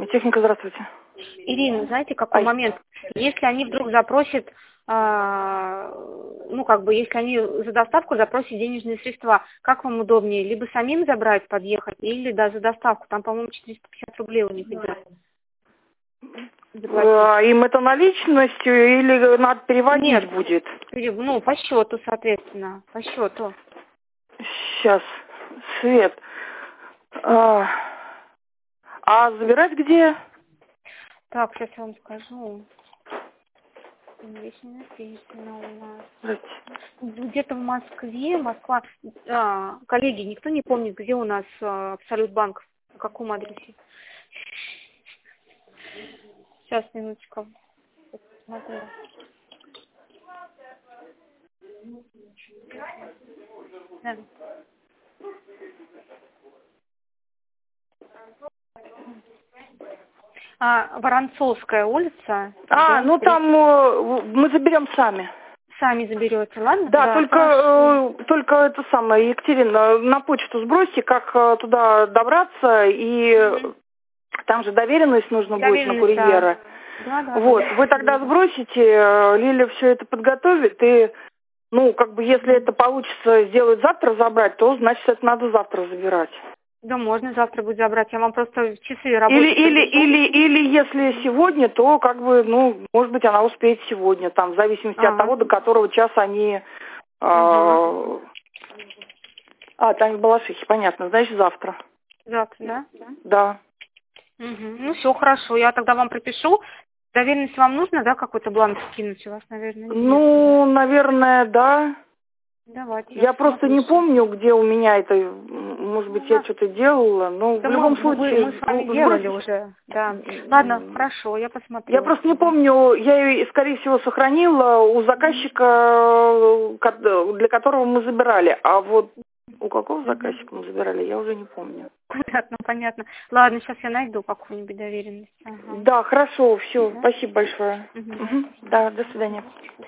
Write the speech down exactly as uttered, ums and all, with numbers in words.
Техника, здравствуйте. Ирина, знаете, какой Ай. момент? Если они вдруг запросят, а, ну, как бы, если они за доставку запросят денежные средства, как вам удобнее? Либо самим забрать, подъехать, или да, за доставку? Там, по-моему, четыреста пятьдесят рублей у них идет. А, им это наличностью или надо переводить Нет, будет? ну, по счету, соответственно, по счету. Сейчас, Свет. А, а забирать где? Так, сейчас я вам скажу. Здесь не написано у нас. Здравствуйте. Где-то в Москве, Москва. А, коллеги, никто не помнит, где у нас а, Абсолют банк, на каком адресе? Сейчас, минуточку. Смотрю. Да. А, Воронцовская улица. А, дом ну три. там э, мы заберем сами. Сами заберете, ладно? Да, Да, только, хорошо. э, только это самое, Екатерина, на почту сбросьте, как э, туда добраться, и Мгм. там же доверенность нужно будет на Доверенность, да. курьера. Да, да, Вот, да. вы тогда сбросите, э, Лиля все это подготовит, и, ну, как бы, если это получится сделать завтра забрать, то, значит, это надо завтра забирать. Да, можно завтра будет забрать. Я вам просто часы Или, рабочие или, пропишу. или, или если сегодня, то, как бы, ну, может быть, она успеет сегодня, там, в зависимости от А, того, до которого часа они... э, угу. А, Таня Балашихи, понятно, значит, завтра. Завтра, да? Да. Угу. Ну, все хорошо. Я тогда вам пропишу. Доверенность вам нужно, да, какой-то бланк скинуть? У вас, наверное, нет. Ну, наверное, да. Давайте, я Я просто не посмотрю. помню, где у меня это, м, может быть, я что-то делала, но Да в мы, любом вы- случае, мы с вами сбро- делали сбросить. уже, да. Ладно, хорошо, я посмотрю. Я просто не помню, я ее, скорее всего, сохранила у заказчика, э, ко- для которого мы забирали, а вот у какого заказчика мы забирали, я уже не помню. Понятно, понятно. Ладно, сейчас я найду какую-нибудь доверенность. Ага. Да, хорошо, все, Да? спасибо большое. Мгм. Мгм. Да, до свидания.